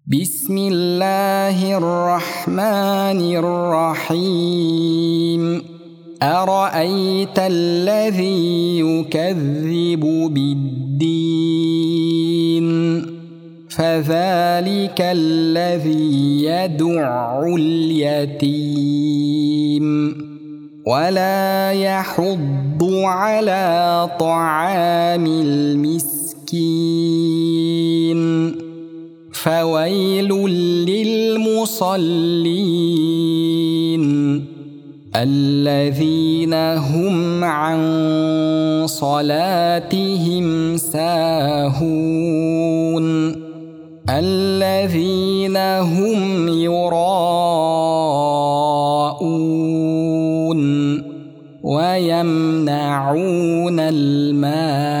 بسم الله الرحمن الرحيم أرأيت الذي يكذب بالدين فذلك الذي يدع اليتيم ولا يحض على طعام المسكين فويل للمصلين الذين هم عن صلاتهم ساهون الذين هم يراءون ويمنعون الماء